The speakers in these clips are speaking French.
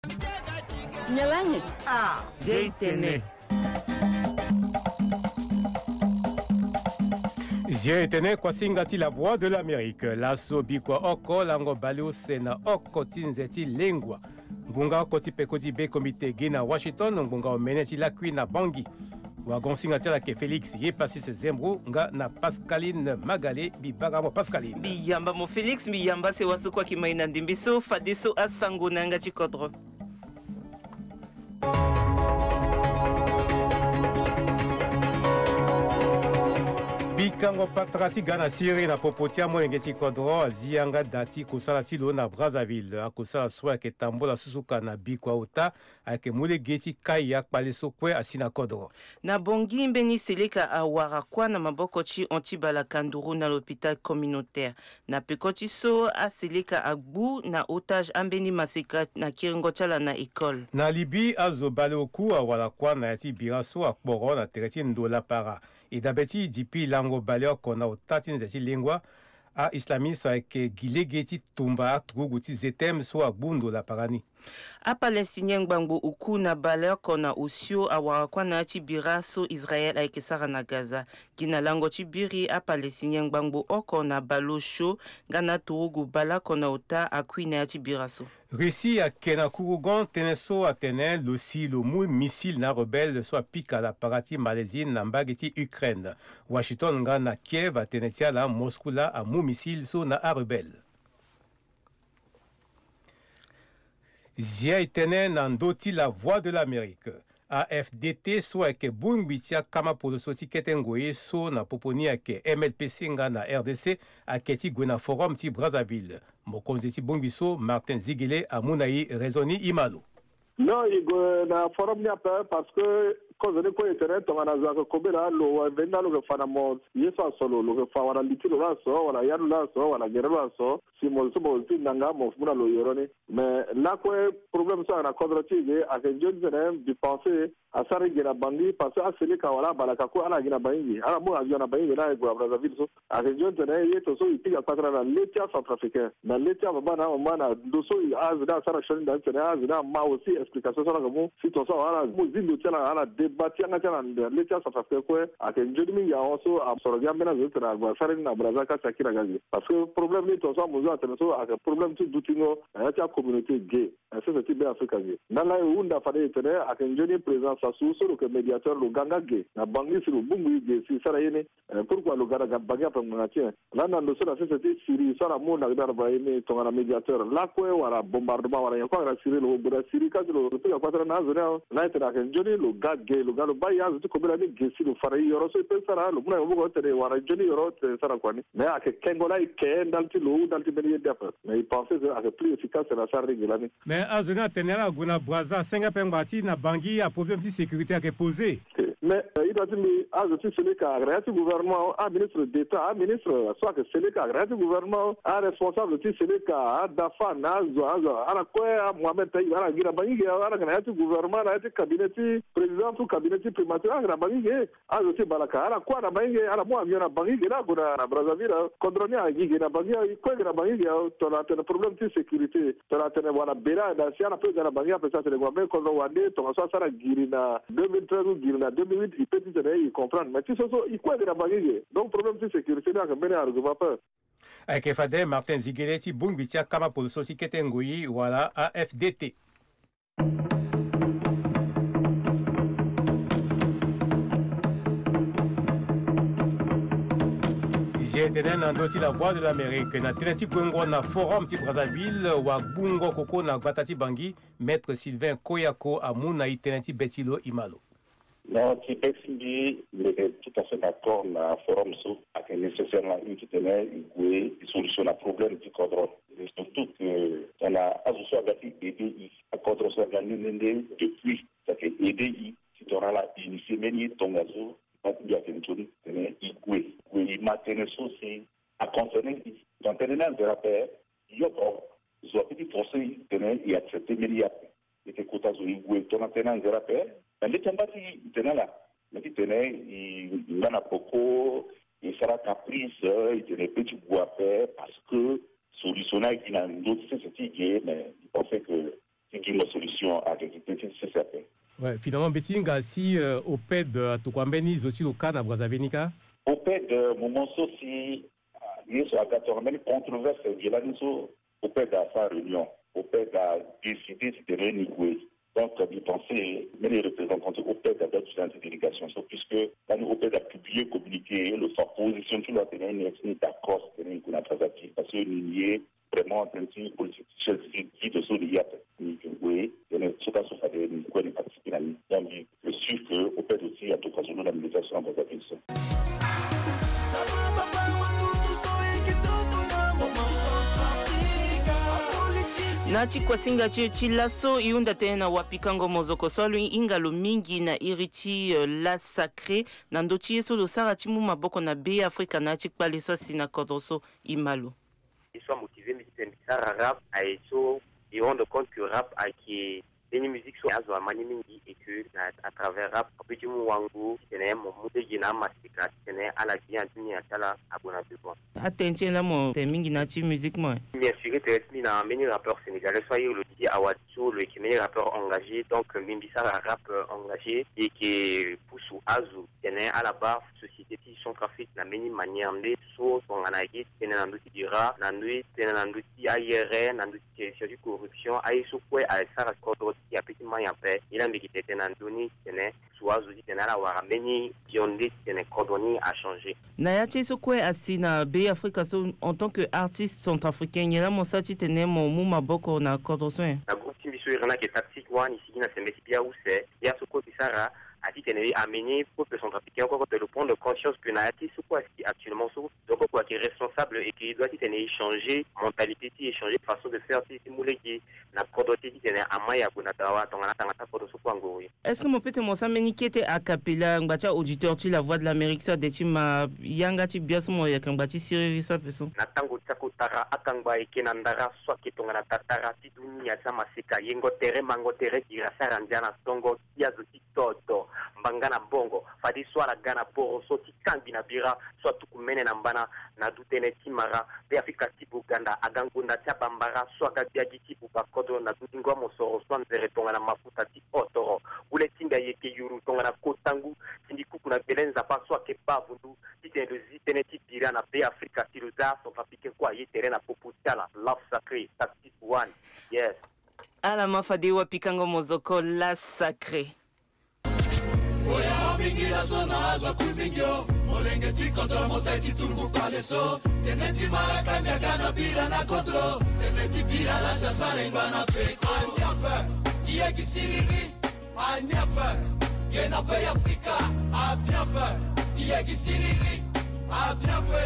Nyalanye. Ah, Zétene. Zétene kwa singati la voix de l'Amérique. Lasso bikwa oko lango balio sena oko tinzeti lengwa. Ngunga koti pekoti be komite gena Washington ngunga omeneti la kui na Bangui. Wagon singati la ke Félix ye passis Zembro nga na Pascaline Magale bibaga mo Pascaline. Biyamba mo Félix biyamba se wasu kwa kimaina ndimbiso fadeso asango nanga chikodro. Bikango patrati gana siri na popotia molengeti kodro zianga dati kusala tilo na Brazzaville akusala soa ke tambola susuka na bikwa uta ake mulegeti kaya kpaliso kwe asina kodro na Bangui mbeni seleka awara kwa na maboko chi ontibala kanduru na l'hôpital communautaire na pekoti so aseleka agbu na otage ambeni maseka na kiringo chala na école na Libye azobale oku awala kwa na yati biraso akporo na tereti ndola para idabeti dipi lango baleo kona otati nzeti lingwa a islamista ke gilegeti tumba truguti zetem so agbundo la parani a palestinien gbangbo uku na baleo kona usio awara kwa na yati biraso Israel aike sara na Gaza kina lango chibiri a palestinien gbangbo oko na balosho gana turugu bala kona ota akui na yati biraso Russie a kena kurugon teneso a tene losi lo mou missile na rebelle so pika la parati malaisine na mbageti Ukraine. Washington nga na Kiev a tenetia la Moscou la a mou missile so na a rebelle. Zia itene na ndoti la voix de l'Amérique. AFDT so ake bumbitia kama polosoti ketengoye so na poponi ake MLPC nga na RDC aketi gwena forum ti Brazzaville. Mokonzi ti bumbiso Martin Zigele amunayi rezoni imalo. Non, il na forum ni apa parce que quand on est quoi internet on a zaka kobela lo venda lo fana mo yeso solo lo fa wala litilo la so wala yanu la so wala gero la so si mo so bo nanga mo funa lo yorone mais là quoi problème ça na quadratique a que je dirais de penser à ça rigena Bangui parce que aseli ka wala balaka ko ala gina Bangui ala mo avion na Bangui na ko Brazzaville so a que je dirais yeto so ipiga patra na l'État centrafricain na l'État bana mana doso azda sara shoni da tena azda ma aussi explication ça comme si to so ala mo zindo tena ala débattre nga tena l'État centrafricain ko a que je dis ya also absorber mena zo tena gwa sara na Brazzaville ka sakira gazi parce que problème ni to so mo zo tena so a que problème tu dutingo ya ta communauté gay c'est type d'Afrique gay na la unda fade tena a que je dis présence sous que médiateur le ganga gay na Bangui sur le bungu gay si sara yene pourquoi le ganga Bangui après mon tien là dans le sur la société Syrie ça la mo na da ba yene to na médiateur là quoi wala bombardement wala quoi la Syrie le bura Syrie ka le to quoi na zone là tena que joni le ganga gay le galo ba ya zu ko bela ni gay si le fara yoro so pe sara le mo mo ko tene wala joni yoro sara quoi ni mais a que kengola ke dalti lo dalti beni def mais il pensait que plus efficace la sara régulani mais azona tenera guna Brazza senga pengati na Bangui a problème de sécurité à poser. Mais il doit dire ah je suis celui qui a créé le gouvernement, un ministre d'État, un ministre soit que celui qui a créé le gouvernement, un responsable de celui qui a dafa nazo ala quoi Mohamed Taïb ala gira bangi ala créé le gouvernement ala cabinet président ou cabinet primature ala bangi ah je suis balaka ala quoi ala bangi ala moi vient bangi là na Brazzaville condamné à gigi na bangi quoi na bangi tu as un problème de sécurité tu as un voilà bela dans si ala peut na bangi après ça c'est le gouvernement quand on wande tu as ça giri na 2013 ou giri na 2008 il peut dire il comprend mais tu sais il quoi de la bangi donc problème de sécurité là que mener à argument pas avec Fadé Martin Zigele bumbitia kama polosoti ketengoyi wala AFDT. Zétene nandosi la voix de l'Amérique na teneti gwengo na forum ti Brazzaville wa bungo koko na batati Bangui maître Sylvain Koyako amuna iteneti betilo imalo. Non, qui explique, tout à fait d'accord, le forum est nécessairement une qui tenait une solution à problème du cadre. Surtout que on a associé avec EDI, à cadre s'organiser depuis, ça fait EDI, qui t'aura la initié, mais ton gazo, il y a une chose, il m'a tenu aussi à concerner, dans tenant de la paix, il y a un petit procès, il y a accepté, mais il y a été coûté à Zouigoué, ton tenant de la paix. Mais les tembati, il tenait là. Mais il tenait, il en a beaucoup, il sera caprice, il tenait petit bois à faire parce que solutionner qui n'a d'autres sociétés, mais il pensait que une solution à l'agriculture, c'est certain. Ouais, finalement, Betinga, si OPED Tukwambeni, Zotiluka, na Brazavenika. OPED, moment aussi, il y a une controverse, il y a une OPED à sa réunion. OPED a décidé de renouer. Donc, il pensait, mais les représentants de OPED à d'autres délégations, puisque quand OPED a publié, communiqué, sa position sur la tenue d'accord, parce que il est vraiment en train de politique de Soliat, oui, il y a ce cas sur des niveaux de participation. Donc, je suis que OPED aussi a tout cas sur la mobilisation en Brazzaville. nati kwasinga ci laso iunda tena wapikango mozoko solo ingalo mingi na iriti la sacré na ndoci yeso losara ti mu maboko na be Afrika na ci kpale so si na kodoso imalo. Ils sont motivés mais rap a eso ils rendent compte que rap a qui une musique sur azo amani mingi et que à travers rap petit mu wangu tene mo mude gina masika tene ala bien tuni atala abona besoin attention la mo te mingi na ci musique mo bien sûr que na meni rappeur sénégalais soyez le DJ Awadjo le qui meilleur rappeur engagé donc Mimbisa rap engagé et qui pousse azo tene à la barre société qui sont trafic na meni manière de so son anagi tene na nduti dira na nuit tene na nduti ayere na nduti sur du corruption aiso quoi à ça kodro il y a petit moyen fait il a mis qui était dans doni tene soit dit tene la wara meni biondi tene kodoni a changé na ya tso quoi asina be Afrika so en tant que artiste centrafricain il y a mon sati tene mon muma boko na kodroso na groupe timbiso irana qui est tactique one ici na semesi bia où c'est il y a ce ko bisara a dit qu'elle amené pour que centrafricain encore de le prendre conscience que naati ce quoi qui actuellement donc quoi qui est responsable et qui doit être échanger mentalité échanger façon de faire si mouleki na kodote dit tene amaya kuna tawa tongana tangata kodo so kwangori. Est-ce que mon peut mo sameni qui était a cappella ngbacha auditeur ti la voix de l'Amérique ça de ti ma yanga ti bias mo ya kangbachi siri ça peso na tango tsako tara akangba ekena ndara so ki tongana tatara ti dunia sama sika yengo tere mango tere dira saranjana songo ya zo ti toto mbangana bongo fadi swala gana poro so ti kangi na bira so tukumene na mbana na dutene timara be Afrika ti Buganda agangunda ti bambara so agabiagi ti bubakodo na dutingo mosoro so nzere tonga na mafuta ti otoro ule tinga yeke yuru tonga na kotangu tindi kuku na belenza pa so ke bavundu ti tene zitene ti bira na be Afrika ti luza so papike kwa yetere na poputala love sacré tactique one yes ala mafade wa pikango mozoko la sacré. Oya mingira sona azwa kumingyo molenge tikondoro mosaiti turgu kwaleso teneti maraka miagana bira na kodro teneti bira la sasare ngana peko anyape iye kisiriri anyape gena pe Afrika anyape iye kisiriri anyape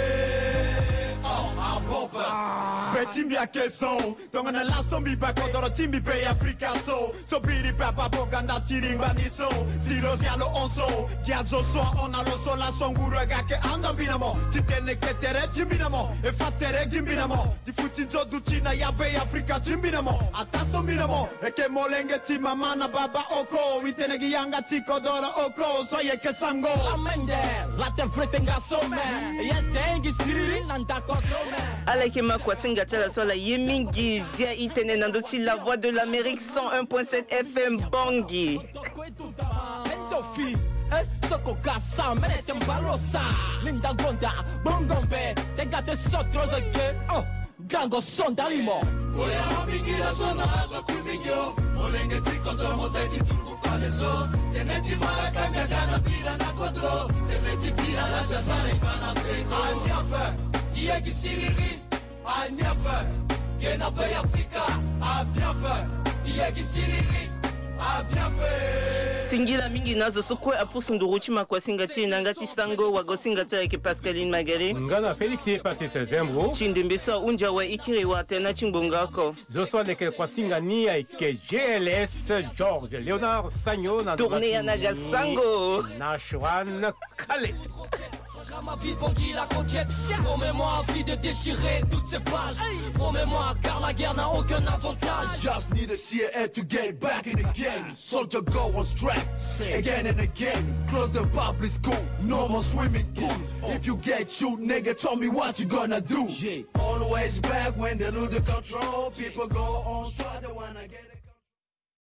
Betimbi a keso, tongana la sombi pa kodoro timbi pe Afrika so biri papa boganda tirimba niso, silo sialo onso, kiazo so on a lo sola songuru gake anda binamo, titene ketere jimbinamo, e fatere gimbinamo, di futinzo ducina ya pe Afrika jimbinamo, ataso binamo, e ke molenge ti mama baba oko, witene giyanga ti kodoro oko, so ye ke sango. Amende, la te fretenga some, ye tengi siriri nanda kodro me. Aleke makwasinga tala sola yemingi zia itene nandochi la voix de l'Amérique 101.7 FM Bongi. Soko kasa menete mbalosa linda gonda bongombe tegate sotros again gango sonda limo oya mingira sona azo kumingyo molenge tikondoro mosaiti turgu kwaleso teneti maraka miagana bira na kodro teneti bira la sasare bana peko anyape iye kisiriri anyape gena pe Afrika anyape iye kisiriri Singila mingi nazo sokwe apusunduruchi makwasinga chi nangati sango wagosinga cha eke Pascaline Magari ngana Felix ye passe se zembro chindimbiso unja wa ikiri wa tena chimbungako zoso leke kwasinga ni eke GLS George Leonard Sagno na tourné ya Nagasango Nashwan Kale. Ma vie banquille la conquête. Promets-moi envie de déchirer toutes ces pages. Promets-moi car la guerre n'a aucun avantage. Just need to see it to get back in the game. Soldier go on strike again and again. Close the public school, no more swimming pools. If you get shoot, nigga, tell me what you gonna do. Always back when they lose the control. People go on strike, they wanna get it.